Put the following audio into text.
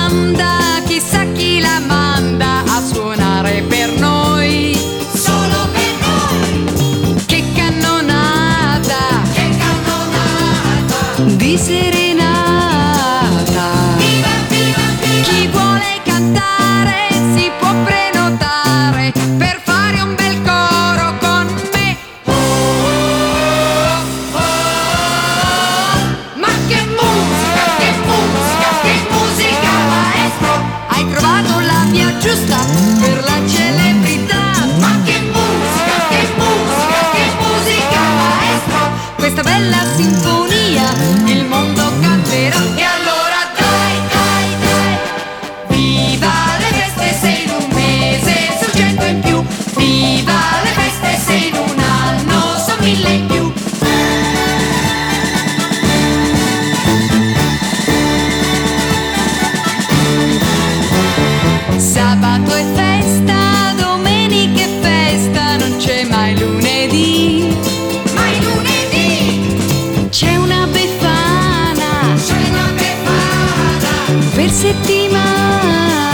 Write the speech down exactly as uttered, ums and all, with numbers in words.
banda, chissà chi la manda a suonare per noi, solo per noi. che cannonata, Che cannonata, di serenata. viva, viva, viva. Chi vuole cantare si può prenotare per fare un bel coro con me. Oh, oh, oh. Ma che musica, che musica, che musica, maestro. Hai trovato la via giusta per la celebrità. Ma che musica, che musica, che musica, maestro. Questa bella sinfonia il mondo canterà. E allora dai, dai, dai, viva le feste se in un mese son cento in più. Viva le feste se in un anno son mille in più. Sabato è festa, domenica è festa, non c'è mai lunedì. Ma il lunedì C'è una befana c'è una befana. per settimana.